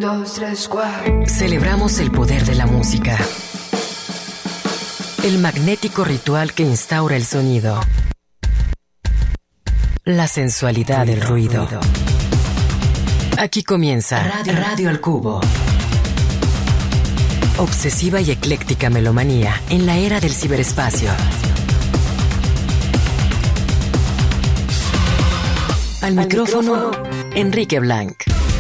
2, 3, 4. Celebramos el poder de la música. El magnético ritual que instaura el sonido. La sensualidad del ruido. Aquí comienza Radio al Cubo. Obsesiva y ecléctica melomanía en la era del ciberespacio. Al micrófono, Enrique Blanc.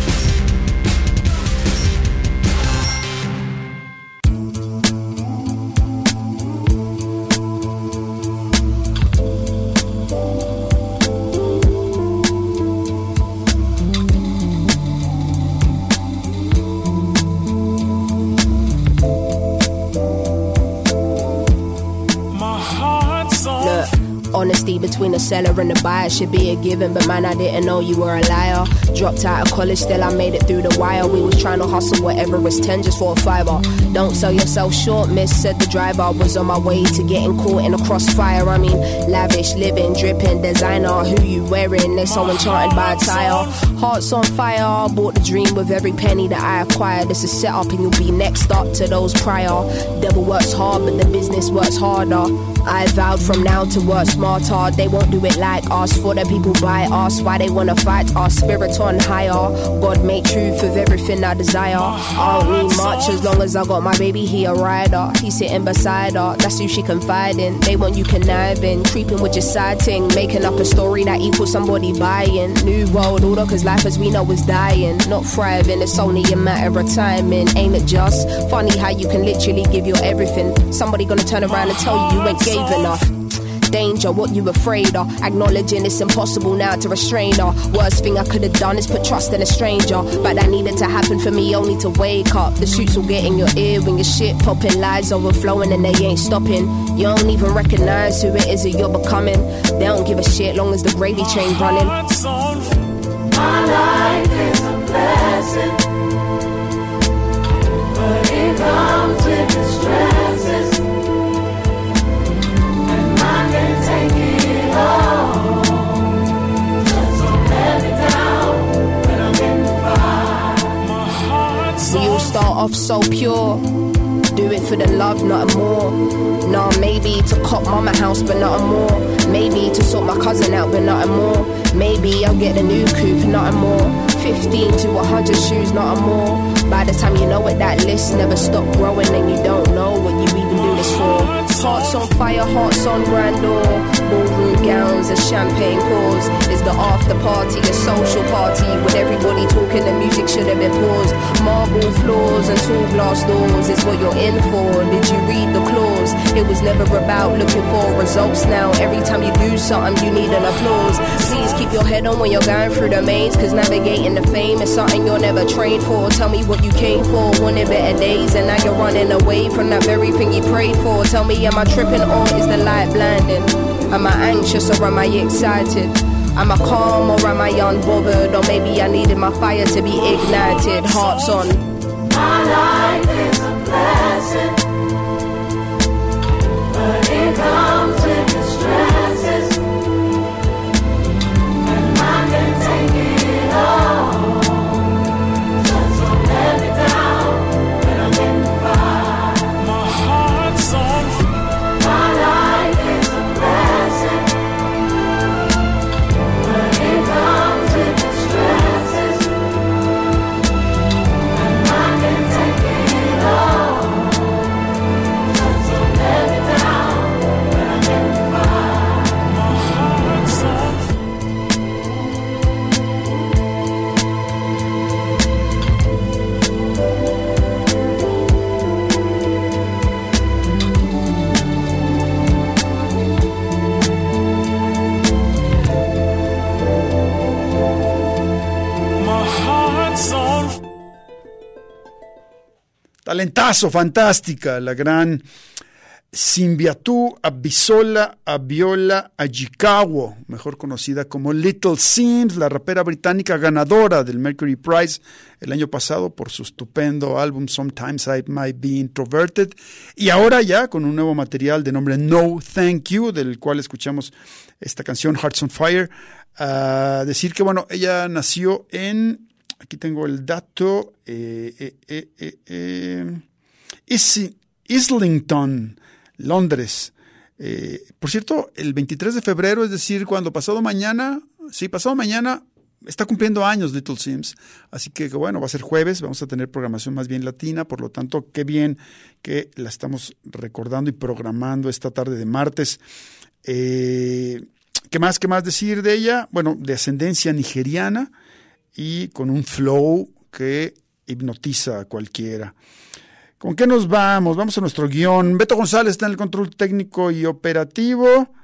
Honesty between the seller and the buyer should be a given, but man, I didn't know you were a liar. Dropped out of college, still I made it through the wire. We was trying to hustle whatever is 10 just for a fiver. Don't sell yourself short, miss, said the driver. Was on my way to getting caught in a crossfire. I mean, lavish, living, dripping, designer. Who you wearing? They so enchanted by attire. Hearts on fire, bought the dream with every penny that I acquired. This is set up and you'll be next up to those prior. Devil works hard, but the business works harder. I vowed from now to work smarter. They won't do it like us. For the people by us, why they wanna fight us? Spirit on higher. God made truth of everything I desire. I don't need much as long as I got my baby, he a rider. He's sitting beside her, that's who she confide in. They want you conniving, creeping with your side ting, making up a story that equals somebody buying. New world order, cause life as we know is dying, not thriving. It's only a matter of timing, ain't it just funny how you can literally give your everything? Somebody gonna turn around and tell you ain't gave enough. Danger, what you afraid of? Acknowledging it's impossible now to restrain her. Worst thing I could have done is put trust in a stranger, but that needed to happen for me only to wake up. The shoots will get in your ear when your shit popping, lies overflowing and they ain't stopping. You don't even recognize who it is that you're becoming. They don't give a shit long as the gravy train running. My life is a blessing, but it comes with its stresses. Can't take it all. Just don't let me down when I'm in the fire. My heart's we all start off so pure. Do it for the love, nothing more. Nah, maybe to cop mama house, but nothing more. Maybe to sort my cousin out, but nothing more. Maybe I'll get a new coupe, nothing more. 15 to 100 shoes, nothing more. By the time you know it, that list never stop growing, and you don't know what you even do this for. Hearts on fire, hearts on grandeur. Ballroom gowns and champagne pours. Is the after party a social party with everybody talking? The music should have been paused. Marble floors and tall glass doors is what you're in for. Did you read the clause? It was never about looking for results. Now every time you do something, you need an applause. Please keep your head on when you're going through the maze, cause navigating the fame is something you're never trained for. Tell me what you came for, wanted better days, and now you're running away from that very thing you prayed for. Tell me, am I tripping or is the light blinding? Am I anxious or am I excited? Am I calm or am I unbothered? Or maybe I needed my fire to be ignited. Hearts on. My life is a blessing, but it comes with the stresses, and I can take it all. Just don't let me down when I'm in the fire. My heart's on fire. My life is a blessing, but it comes with the stresses, and I can take it all. Just don't let me down when I'm in the fire. My heart's on Talentazo, fantástica, la gran Simbiatú Abisola Abiola Ajikawo, mejor conocida como Little Sims, la rapera británica ganadora del Mercury Prize el año pasado por su estupendo álbum Sometimes I Might Be Introverted, y ahora ya con un nuevo material de nombre No Thank You, del cual escuchamos esta canción Hearts on Fire. Decir que bueno, ella nació en aquí tengo el dato. Islington, Londres. Por cierto, el 23 de febrero, es decir, pasado mañana, está cumpliendo años Little Sims. Así que bueno, va a ser jueves, vamos a tener programación más bien latina, por lo tanto, qué bien que la estamos recordando y programando esta tarde de martes. ¿Qué más decir de ella? Bueno, de ascendencia nigeriana y con un flow que hipnotiza a cualquiera. ¿Con qué nos vamos? Vamos a nuestro guión. Beto González está en el control técnico y operativo.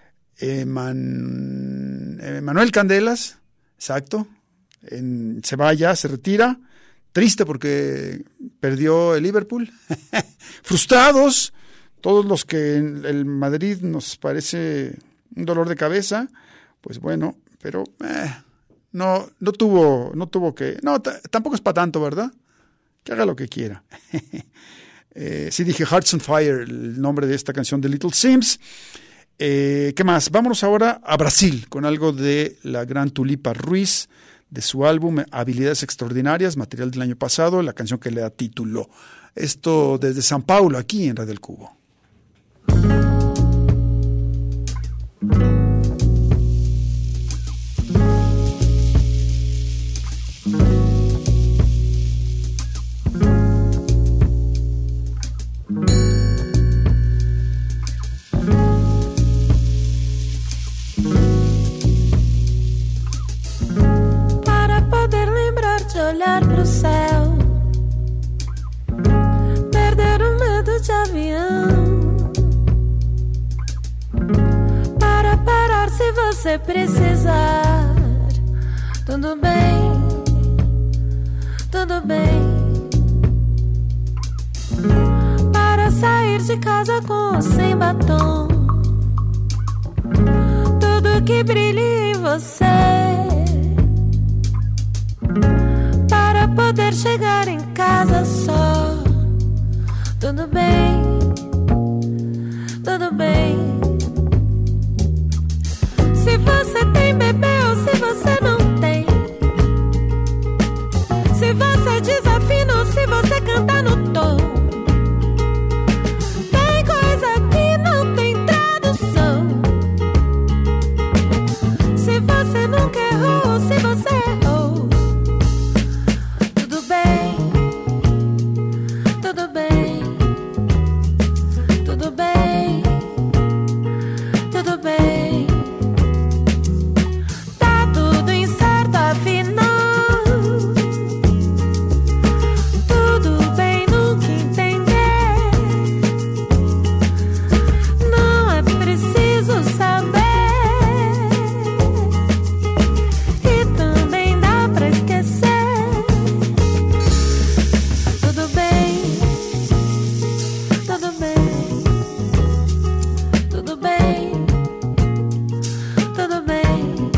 Manuel Candelas, exacto, se va ya, se retira. Triste porque perdió el Liverpool. Frustrados, todos los que el Madrid nos parece un dolor de cabeza. Pues bueno, pero no tuvo que... No, tampoco es para tanto, ¿verdad? Que haga lo que quiera. Sí dije Hearts on Fire, el nombre de esta canción de Little Sims. ¿Qué más? Vámonos ahora a Brasil con algo de la gran Tulipa Ruiz, de su álbum Habilidades Extraordinarias, material del año pasado, la canción que le da título. Esto desde São Paulo, aquí en Radio El Cubo. Olhar pro céu, perder o medo de avião, para parar se você precisar. Tudo bem, tudo bem. Para sair de casa com ou sem batom, tudo que brilhe em você, para poder chegar em casa só. Tudo bem, tudo bem. Se você tem bebê ou se você não tem, se você desafina ou se você canta no tom, tem coisa que não tem tradução. Se você nunca errou ou se você errou, tudo bem, tudo bem, tudo bem, tudo bem. Tá tudo incerto afinal, tudo bem, nunca entender. Não é preciso saber, e também dá pra esquecer. Tudo bem, tudo bem, tudo bem, tudo bem.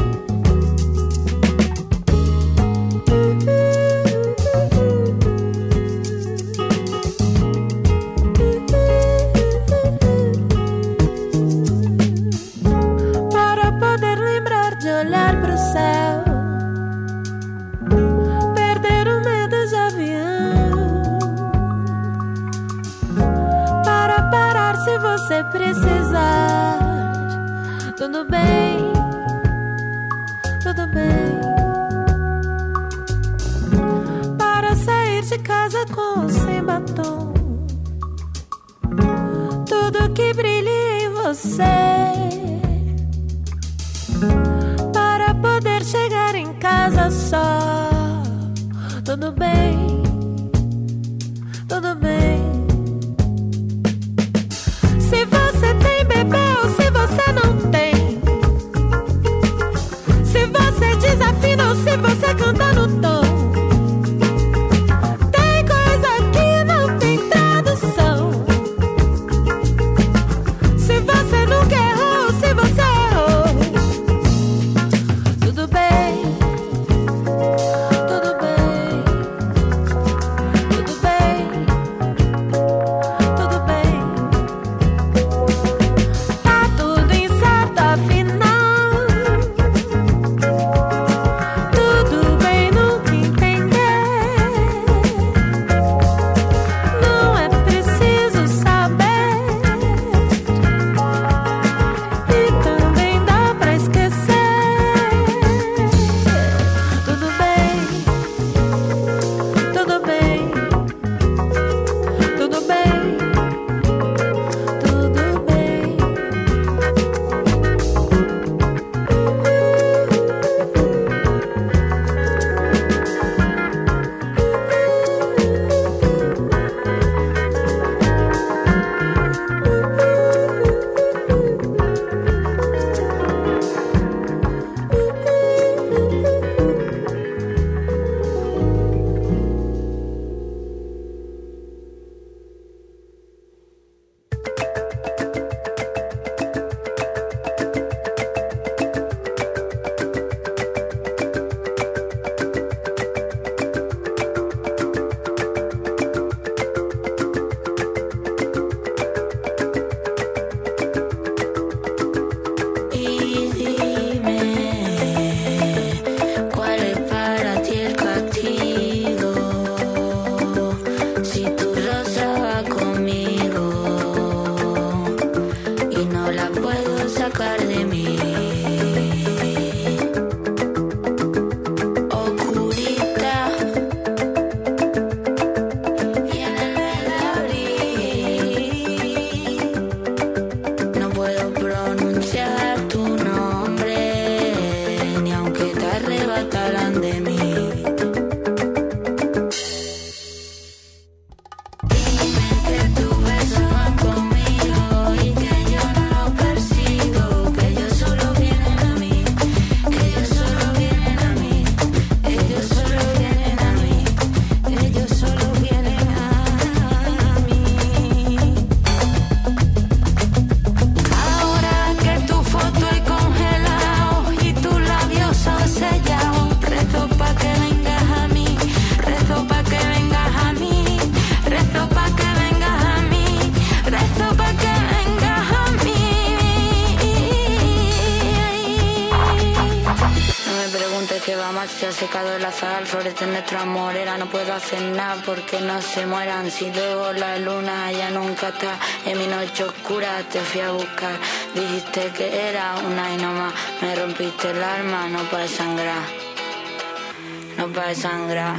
Para poder lembrar de olhar pro céu, perder o medo de avião, para parar se você precisar. Tudo bem, tudo bem. Para sair de casa com ou sem batom, tudo que brilhe em você, para poder chegar em casa só. Tudo bem, tudo bem. Se você tem bebê ou se você não tem, se você desafina ou se você canta no tom, tem coisa que não tem tradução. Se você nunca errou ou se você errou, tudo bem, tudo bem, tudo bem, ha secado el azar, florece nuestra morera. No puedo hacer nada porque no se mueran. Si luego la luna ya nunca está en mi noche oscura, te fui a buscar. Dijiste que era una y no más. Me rompiste el alma, no para sangrar, no para sangrar.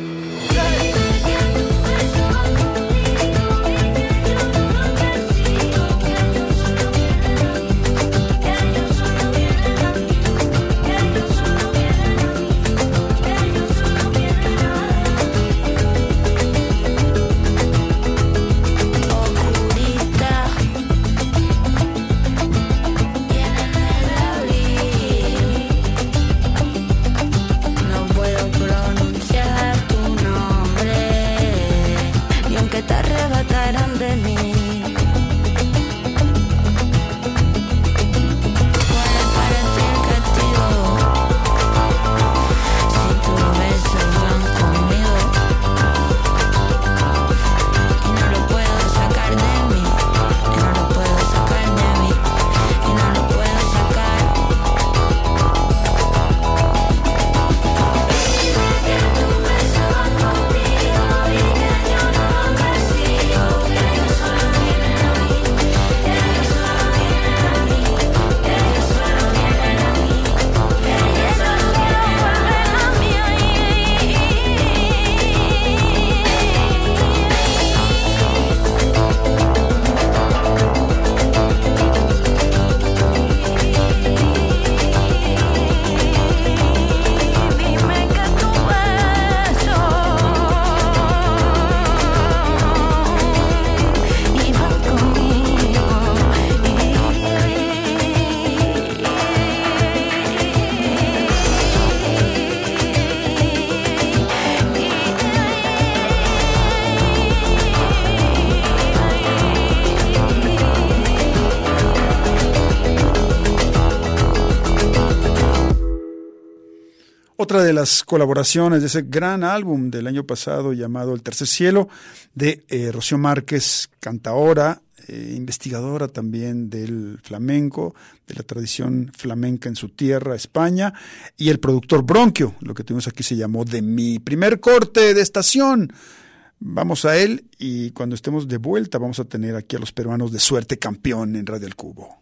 Otra de las colaboraciones de ese gran álbum del año pasado llamado El Tercer Cielo, de Rocío Márquez, cantaora, investigadora también del flamenco, de la tradición flamenca en su tierra, España, y el productor Bronquio. Lo que tuvimos aquí se llamó De Mi. Primer corte de estación. Vamos a él y cuando estemos de vuelta vamos a tener aquí a los peruanos de Suerte Campeón en Radio El Cubo.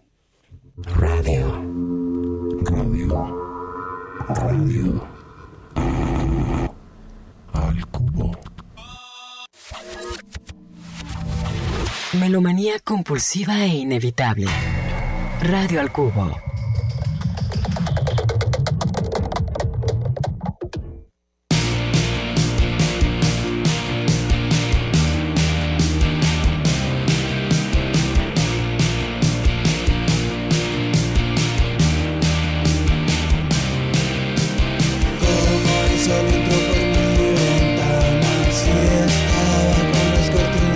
Radio al Cubo. Melomanía compulsiva e inevitable. Radio al Cubo.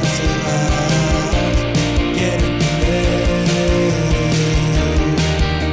Quiero entender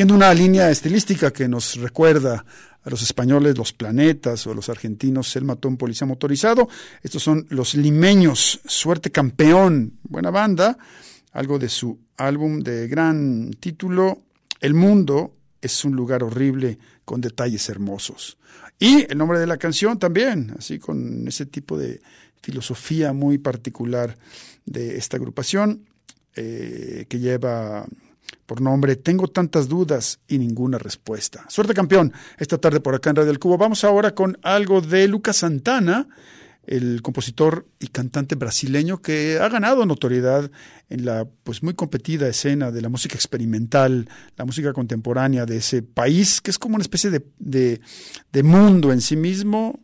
siguiendo una línea estilística que nos recuerda a los españoles Los Planetas o a los argentinos El Matón Policía Motorizado. Estos son Los Limeños, Suerte Campeón, buena banda, algo de su álbum de gran título, El Mundo es un lugar horrible con detalles hermosos. Y el nombre de la canción también, así con ese tipo de filosofía muy particular de esta agrupación, que lleva por nombre Tengo tantas dudas y ninguna respuesta. Suerte campeón, esta tarde por acá en Radio El Cubo. Vamos ahora con algo de Lucas Santana, el compositor y cantante brasileño que ha ganado notoriedad en la pues muy competida escena de la música experimental, la música contemporánea de ese país, que es como una especie de mundo en sí mismo.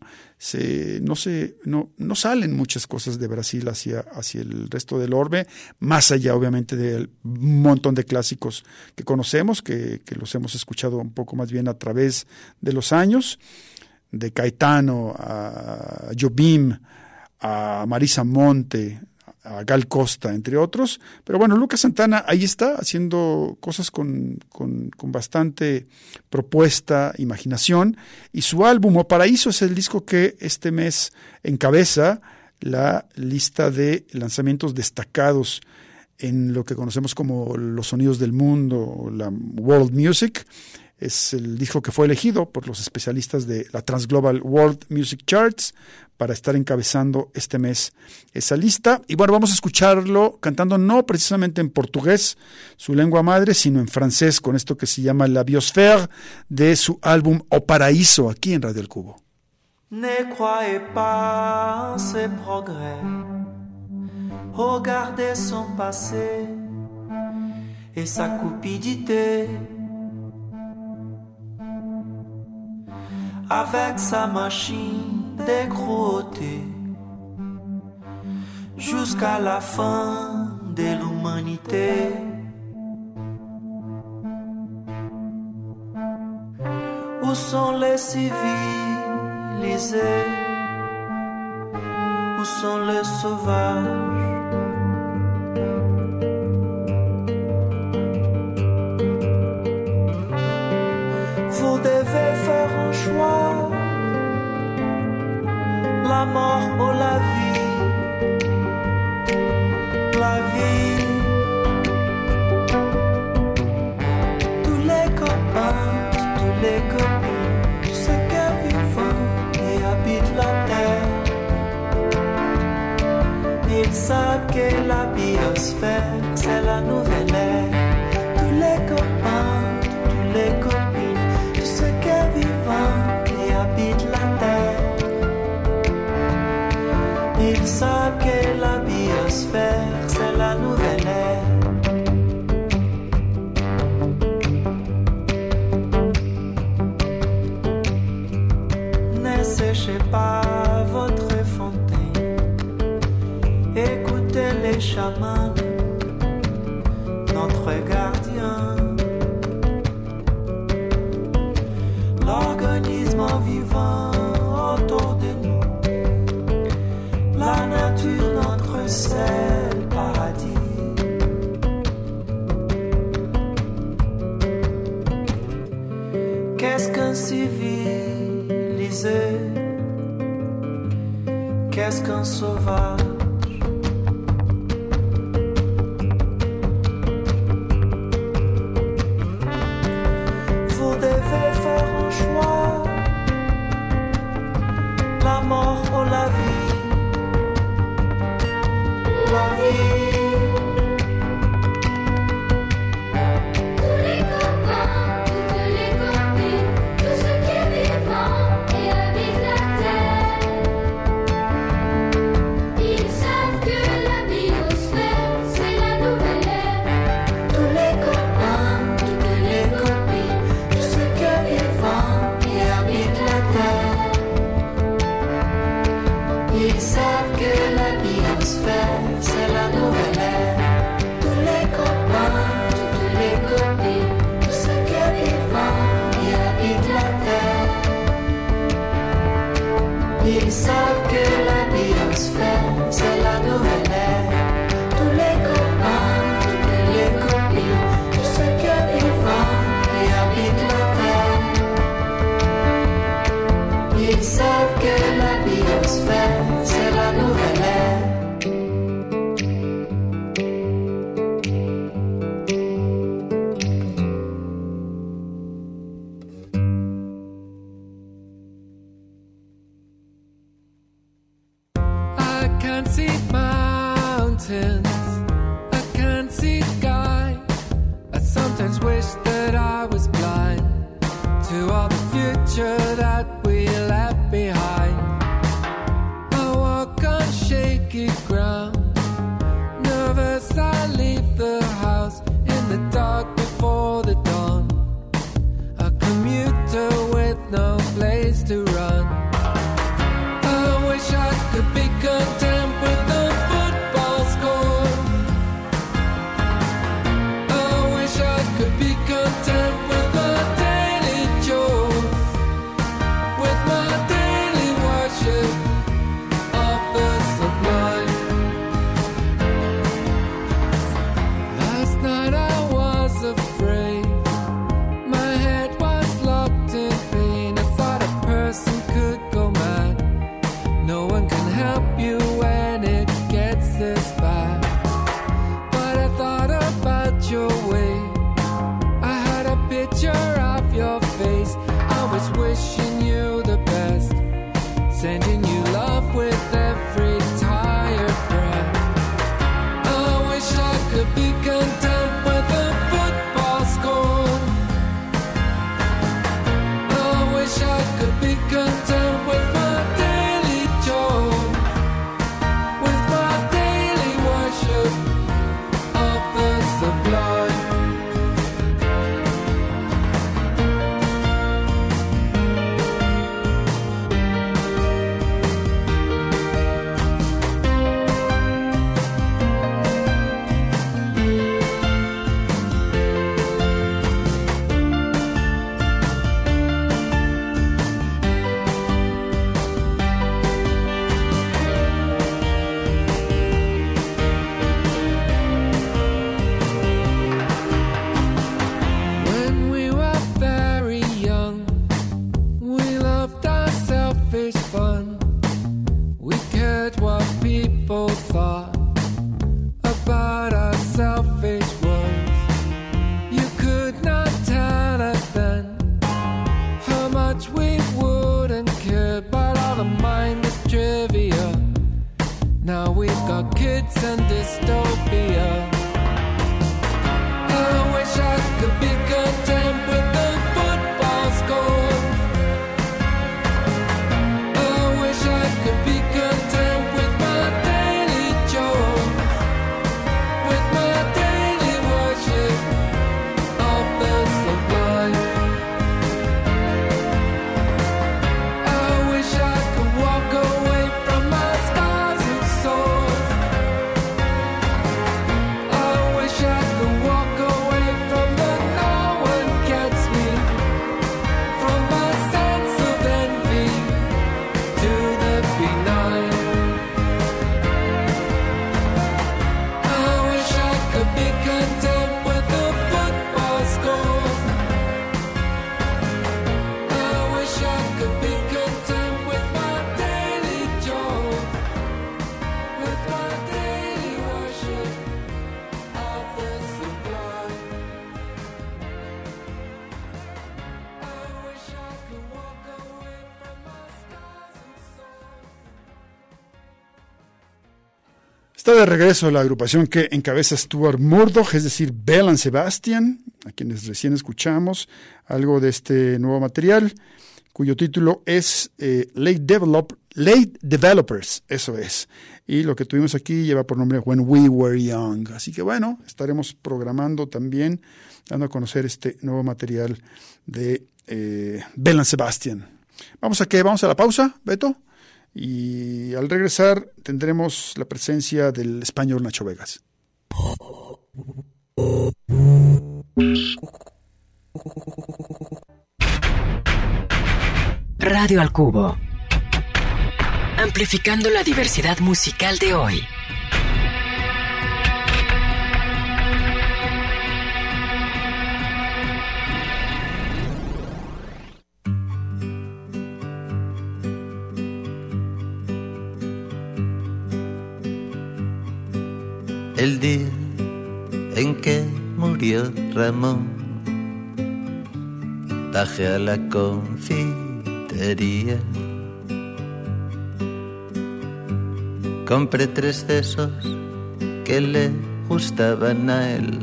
No salen muchas cosas de Brasil hacia el resto del orbe, más allá obviamente del montón de clásicos que conocemos, que los hemos escuchado un poco más bien a través de los años, de Caetano a Jobim, a Marisa Monte, a Gal Costa, entre otros. Pero bueno, Lucas Santana ahí está haciendo cosas con bastante propuesta, imaginación, y su álbum O Paraíso es el disco que este mes encabeza la lista de lanzamientos destacados en lo que conocemos como los sonidos del mundo, la World Music. Es el disco que fue elegido por los especialistas de la Transglobal World Music Charts para estar encabezando este mes esa lista. Y bueno, vamos a escucharlo cantando no precisamente en portugués, su lengua madre, sino en francés, con esto que se llama La Biosphère, de su álbum O Paraíso, aquí en Radio El Cubo. Ne croyez pas ses progrès, regardez son passé et sa cupidité. Avec sa machine de cruauté, jusqu'à la fin de l'humanité. Où sont les civilisés? Où sont les sauvages? Vous devez faire un choix, la mort ou la vie, la vie. Tous les copains, tous les copines, tous ceux qui vivent et habitent la terre, ils savent que la biosphère c'est la nouvelle ère. Tous les copains, tous les copines, et habite la terre, ils savent que la biosphère c'est la nouvelle ère. Ne séchez pas votre fontaine, écoutez les chamans, notre gardien. L'organisme vivant autour de nous, la nature, notre seul paradis. Qu'est-ce qu'un civilisé? Qu'est-ce qu'un sauvage? La mort ou la vie, la vie. Tous les copains, toutes les copines, tous ceux qui vivent et habitent la terre, ils savent que la biosphère c'est la nouvelle ère. Tous les copains, toutes les copines, tous ceux qui vivent et habitent la terre, ils savent que la biosphère c'est la nouvelle ère. Tous les copains, toutes les copines, tous ceux qui vivent et habitent la terre, ils savent que la biosphère c'est la nouvelle ère. Tous les copains, toutes les copines, tous ceux qui vivent et can't see mountains, I can't see sky. I sometimes wish that I was blind to all the future that we left behind. I walk on shaky ground, nervous I leave the house in the dark before the dawn. A commuter with no place to run. I wish I could be content with the football score. I wish I could be content with my daily chores, with my daily worship of the sublime. Last night I was afraid, my head was locked in pain. I thought a person could go mad. No one can help you when it gets this bad. But I thought about your way, I had a picture of your face. I was wishing you the best, sending you love with every tired breath. I wish I could be content with a football score. I wish I could be content with my daily joy, with my daily worship of the sublime. When we were very young, we loved our selfish fun. We cared what people thought about our selfish words. You could not tell us then how much we wouldn't care about all the mindless trivia. Now we've got kids and dystopia. I wish I could be content with the football score. I wish I could be content with my daily joy, with my daily worship of the sublime. I wish I could walk away from my scars and sores. I wish I could walk away from the no one gets me, from my sense of envy to the benign. I wish I could be content with the football score. I wish I could be content with my daily joy, with my daily worship of the sublime. I wish I could walk away from my scars and sores. Está de regreso la agrupación que encabeza Stuart Murdoch, es decir, Belle and Sebastian, a quienes recién escuchamos algo de este nuevo material, cuyo título es Late Developers, eso es. Y lo que tuvimos aquí lleva por nombre When We Were Young. Así que bueno, estaremos programando también, dando a conocer este nuevo material de Belle and Sebastian. ¿Vamos a qué? ¿Vamos a la pausa, Beto? Y al regresar tendremos la presencia del español Nacho Vegas. Radio al Cubo. Amplificando la diversidad musical de hoy. El día en que murió Ramón, bajé a la confitería Compré 3 de esos que le gustaban a él.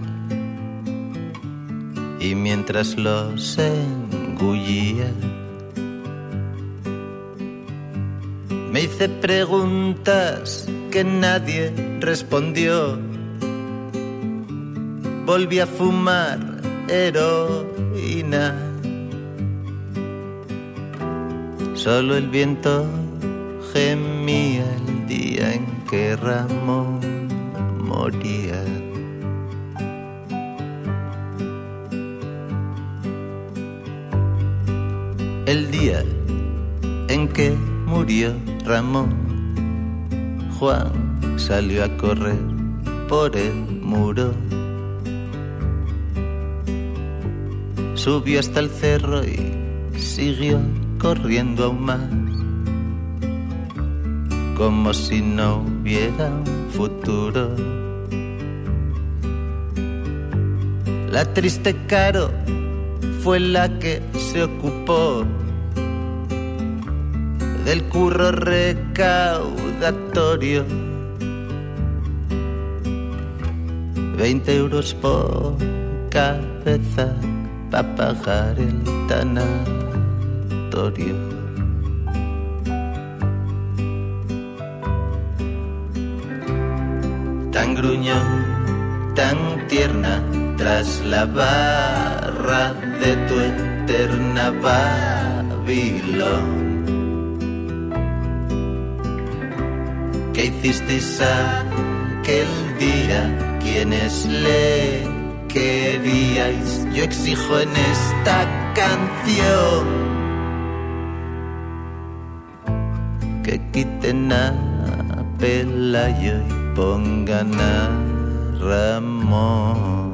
Y mientras los engullía, me hice preguntas que nadie respondió. Volví a fumar heroína. Solo el viento gemía el día en que Ramón moría. El día en que murió Ramón, Juan salió a correr por el muro. Subió hasta el cerro y siguió corriendo aún más, como si no hubiera un futuro. La triste Caro fue la que se ocupó del curro recaudatorio. 20 euros por cabeza pa' pagar el tanatorio. Tan gruñón, tan tierna, tras la barra de tu eterna Babilón. ¿Qué hicisteis aquel día? ¿Quiénes le queríais? Yo exijo en esta canción que quiten a Pelayo y pongan a Ramón.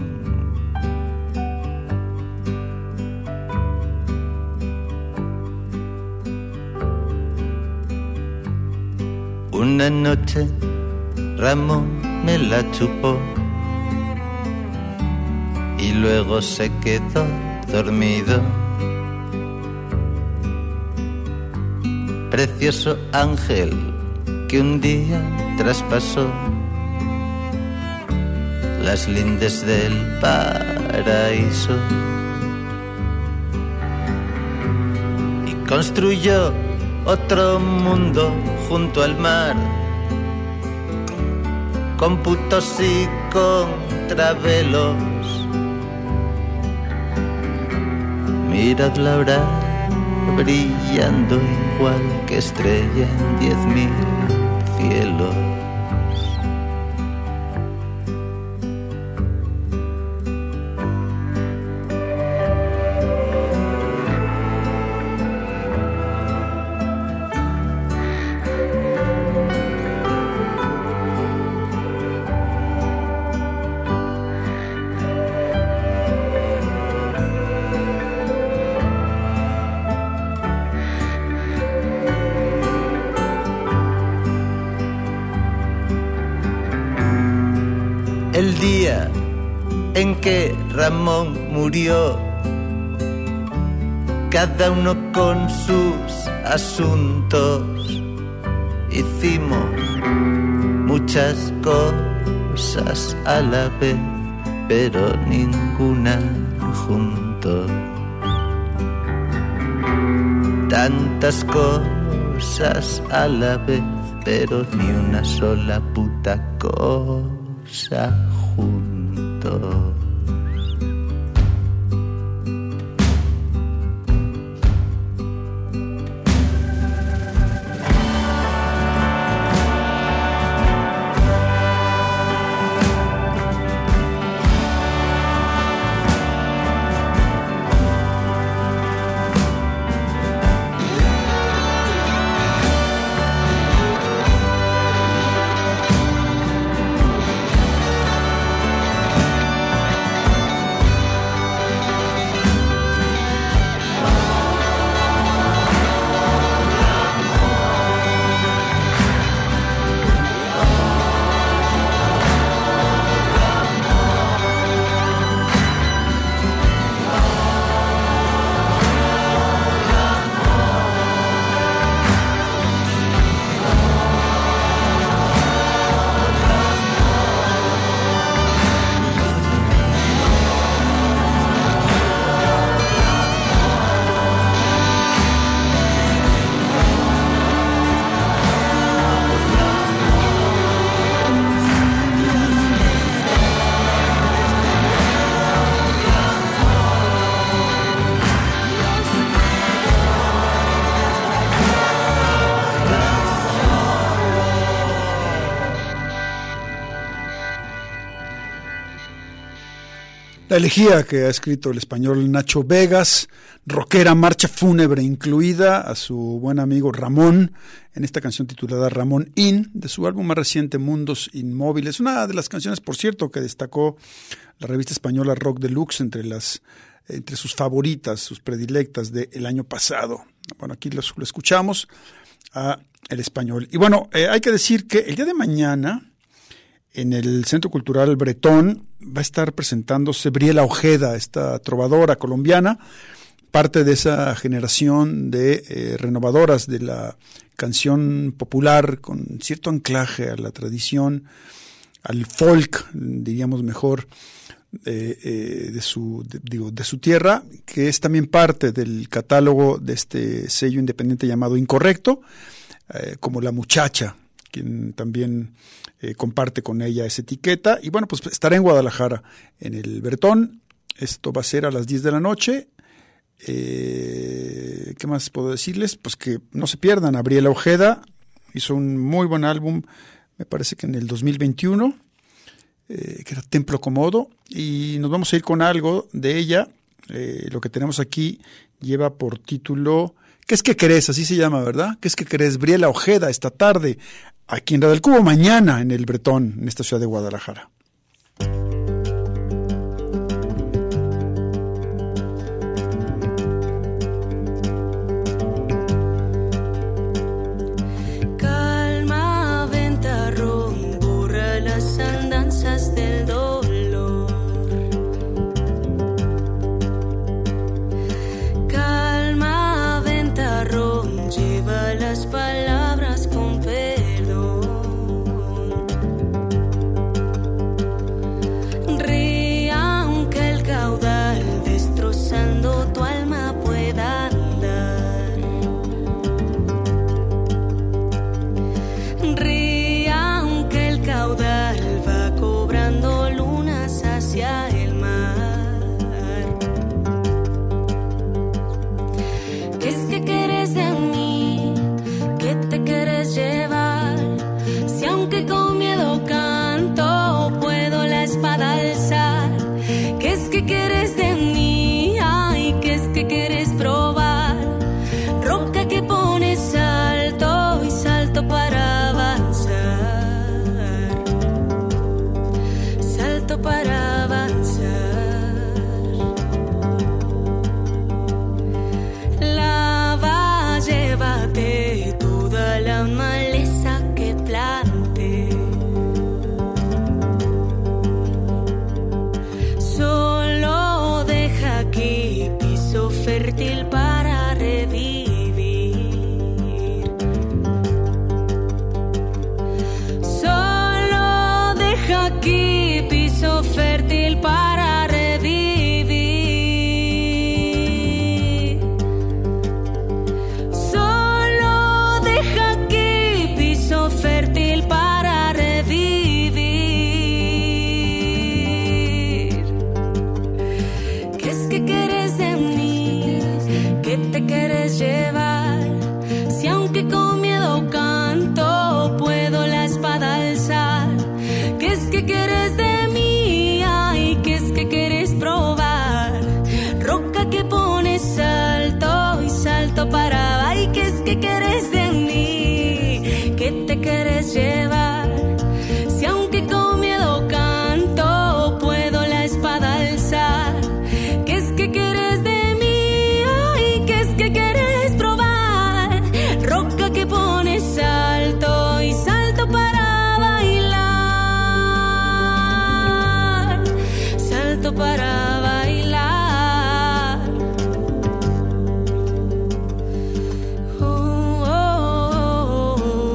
Una noche Ramón me la chupó y luego se quedó dormido. Precioso ángel que un día traspasó las lindes del paraíso y construyó otro mundo junto al mar, con putos y contravelos. Miradla ahora brillando igual que estrella en 10.000 cielos. El día en que Ramón murió, cada uno con sus asuntos, hicimos muchas cosas a la vez, pero ninguna juntos. Tantas cosas a la vez, pero ni una sola puta cosa juntos. La elegía que ha escrito el español Nacho Vegas, rockera, marcha fúnebre incluida, a su buen amigo Ramón, en esta canción titulada Ramón In, de su álbum más reciente Mundos Inmóviles, una de las canciones, por cierto, que destacó la revista española Rock Deluxe entre sus favoritas, sus predilectas del año pasado. Bueno, aquí lo escuchamos a el español. Y bueno, hay que decir que el día de mañana, en el Centro Cultural Bretón, va a estar presentándose Briela Ojeda, esta trovadora colombiana, parte de esa generación de renovadoras de la canción popular con cierto anclaje a la tradición, al folk, diríamos mejor, de su tierra, que es también parte del catálogo de este sello independiente llamado Incorrecto, como La Muchacha, quien también comparte con ella esa etiqueta. Y bueno, pues estará en Guadalajara, en el Bretón. Esto va a ser a las 10 de la noche. ¿Qué más puedo decirles? Pues que no se pierdan a Briela Ojeda. Hizo un muy buen álbum, me parece que en el 2021, que era Templo Comodo. Y nos vamos a ir con algo de ella. Lo que tenemos aquí lleva por título ¿Qué es que querés? Así se llama, ¿verdad? ¿Qué es que querés? Briela Ojeda, esta tarde, aquí en Radio del Cubo, mañana en el Bretón, en esta ciudad de Guadalajara. Calma, ventarrón, borra las andanzas del dolor. Calma, ventarrón, lleva las palabras con perdón. Ría aunque el caudal destrozando tu alma pueda andar. Ría aunque el caudal va cobrando lunas hacia el mar. ¿Qué es que quieres de mí? ¿Qué te quieres llevar? Si aunque con miedo canto, puedo la espada alzar. ¿Qué es que quieres de mí? Ay, ¿qué es que quieres probar? Roca que pone salto y salto para avanzar. Salto para avanzar. Lava, llévate toda la maleza que plante. Solo deja aquí piso fértil para revivir. Solo deja aquí piso fértil para revivir. Solo deja aquí piso fértil para revivir. ¿Qué es que quieres de mí? ¿Qué te quieres llevar? Si aunque con miedo canto, puedo la espada alzar. ¿Qué es que quieres de mí? Ay, ¿qué es que quieres probar? Roca que pone salto y salto para. Ay, ¿qué es que quieres de mí? ¿Qué te quieres llevar? Si aunque con miedo canto, puedo la espada alzar. ¿Qué es que quieres de mí? Ay, ¿qué es que quieres probar? Roca que pone salto y salto para bailar. Salto para bailar. Oh, oh,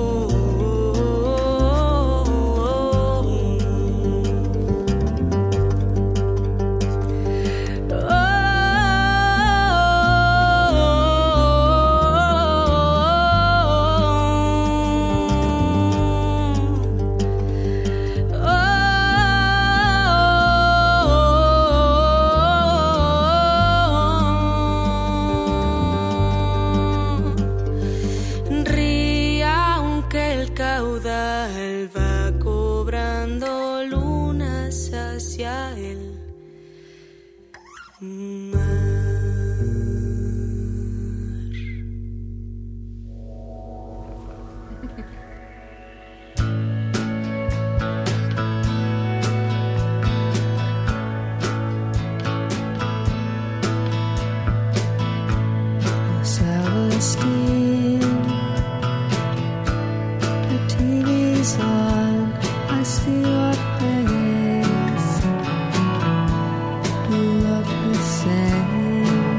Ría aunque el caudal va cobrando lunas hacia el Celestine, the TV's on, I see your face. You look the same.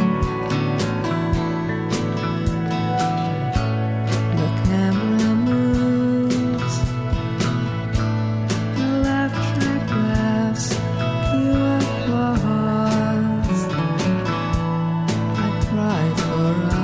The camera moves, the laugh track laughs, you applause. I cried for us.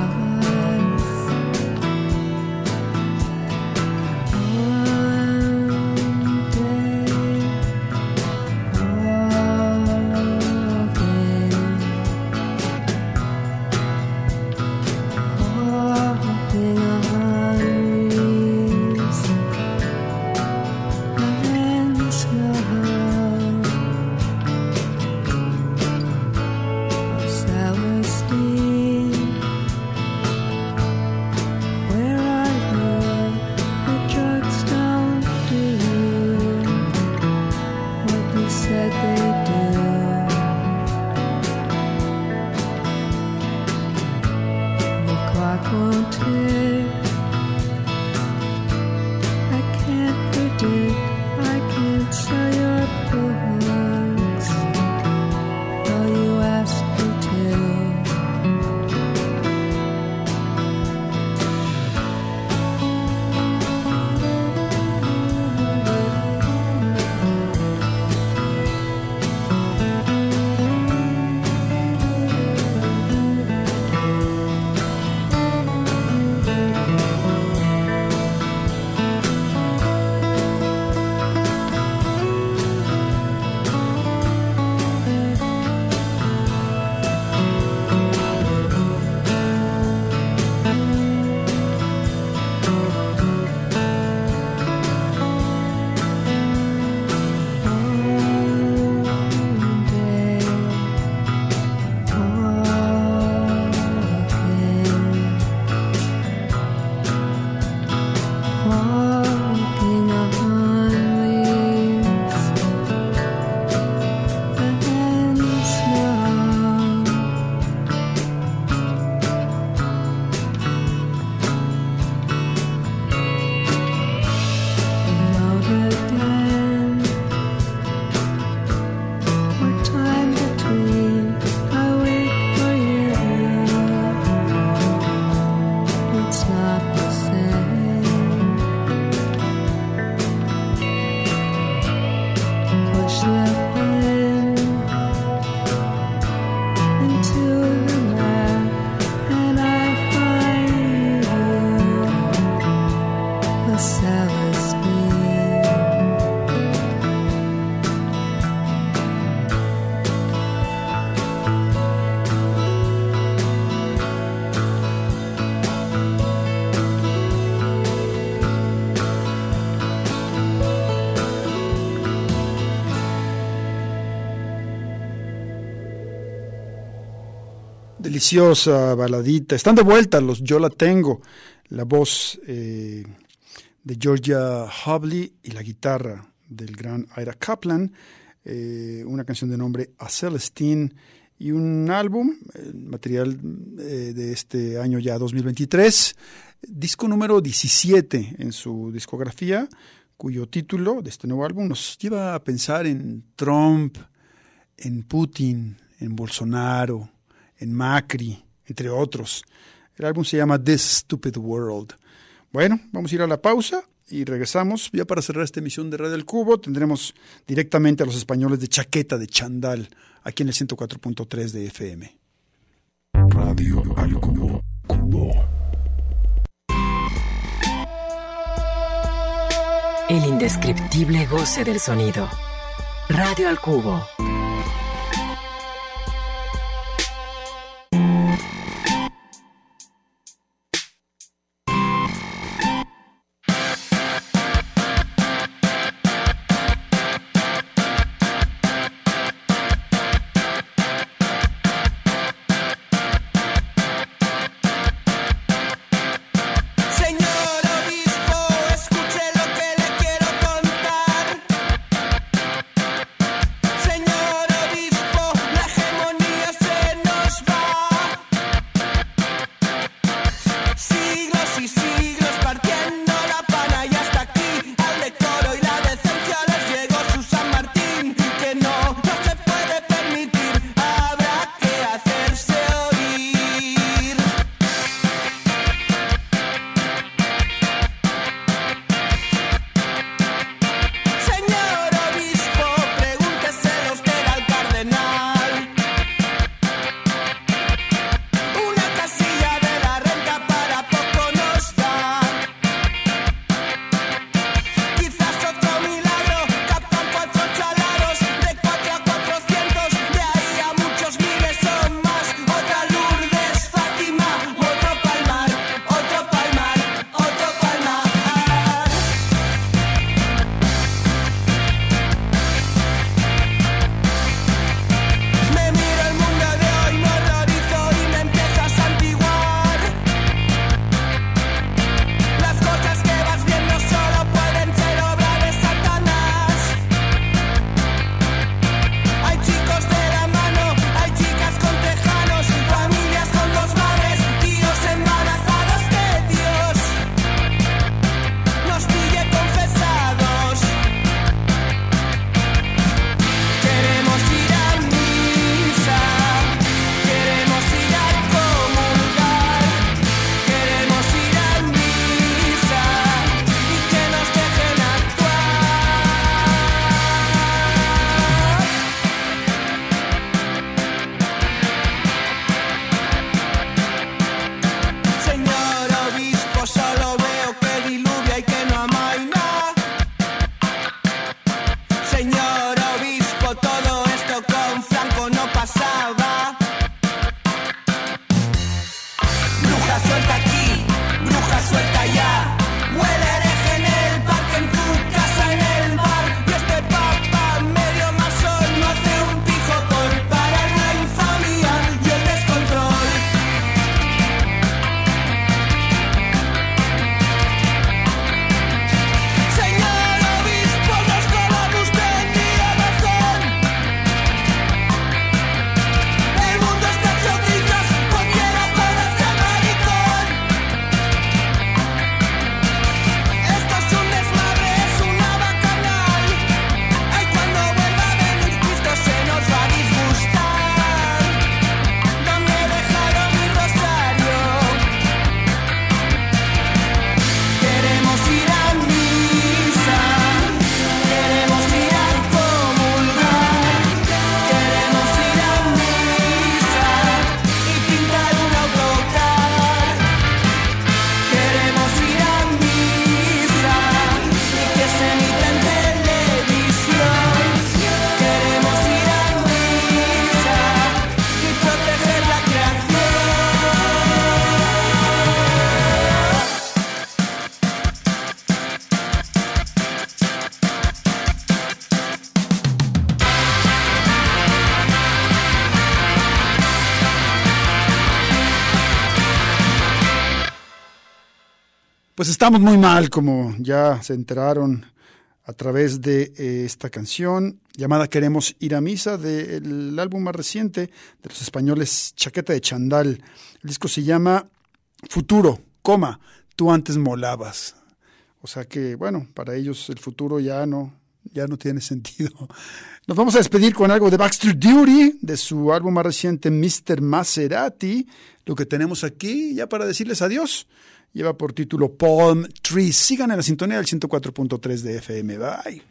Deliciosa baladita. Están de vuelta los Yo La Tengo, la voz de Georgia Hubley y la guitarra del gran Ira Kaplan, una canción de nombre A Celestine y un álbum, material de este año ya 2023, disco número 17 en su discografía, cuyo título de este nuevo álbum nos lleva a pensar en Trump, en Putin, en Bolsonaro, en Macri, entre otros. El álbum se llama This Stupid World. Bueno, vamos a ir a la pausa y regresamos. Ya para cerrar esta emisión de Radio El Cubo, tendremos directamente a los españoles de Chaqueta de Chandal, aquí en el 104.3 de FM. Radio Al Cubo. El indescriptible goce del sonido. Radio Al Cubo. Pues estamos muy mal, como ya se enteraron a través de esta canción llamada Queremos ir a misa, del álbum más reciente de los españoles Chaqueta de Chandal. El disco se llama Futuro, tú antes molabas. O sea que, bueno, para ellos el futuro ya no tiene sentido. Nos vamos a despedir con algo de Baxter Duty, de su álbum más reciente, Mr. Maserati. Lo que tenemos aquí, ya para decirles adiós, lleva por título Palm Trees. Sigan en la sintonía del 104.3 de FM. Bye.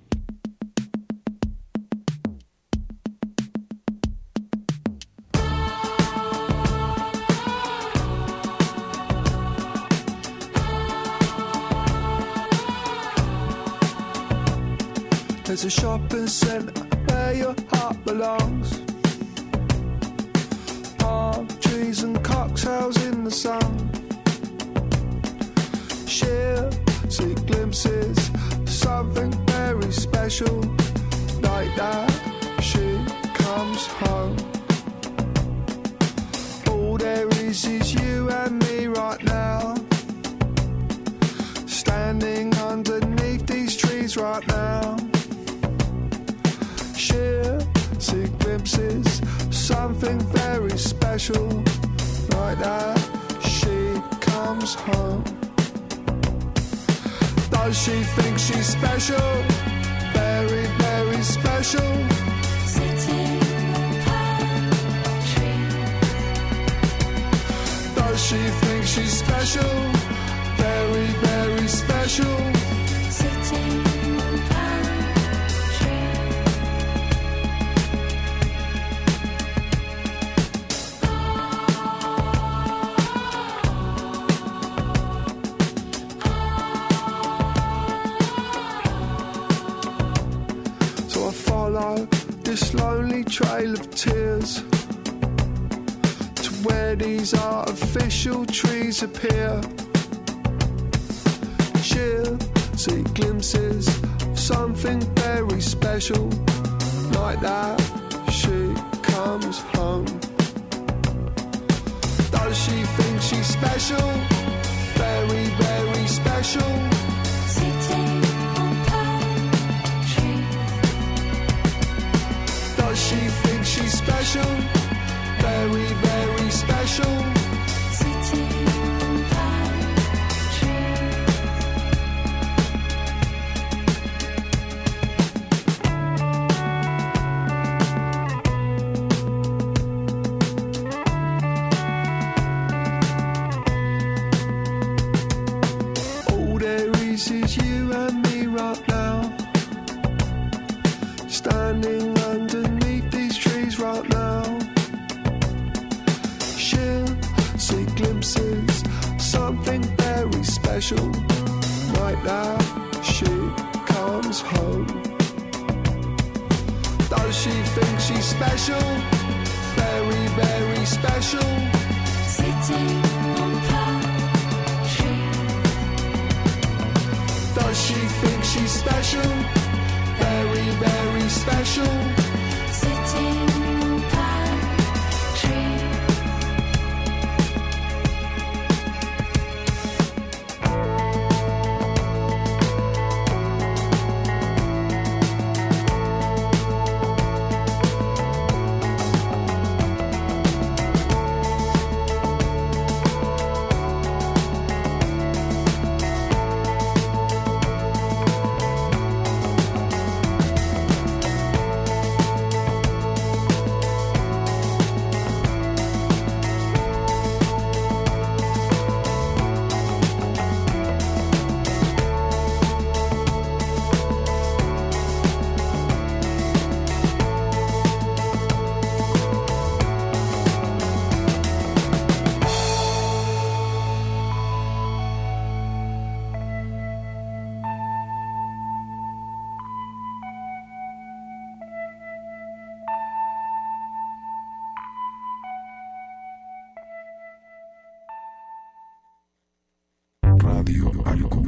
There's a shopping centre where your heart belongs. Palm trees and cocktails in the sun. She'll see glimpses of something very special. Like that, she comes home. All there is you and me right now. Standing underneath these trees right now. She'll see glimpses, something very special. Like that, she comes home. Does she think she's special? Very, very special. Sitting on palm trees. Does she think she's special? Very, very special. Sitting on palm trees. So I follow this lonely trail of tears to where these artificial trees appear. She'll see glimpses of something very special. Like that, she comes home. Does she think she's special? Very, very special. Sitting on palm trees. Does she think she's special? Very, very special. Sitting on palm trees. All there is you and me right now. Standing underneath these trees right now. She'll see glimpses of something very special. Like that, she comes home. Does she think she's special? Very, very special. Sitting on palm trees. Does she think she's special? Very, very special. Sitting on palm trees. Radio Al Cubo.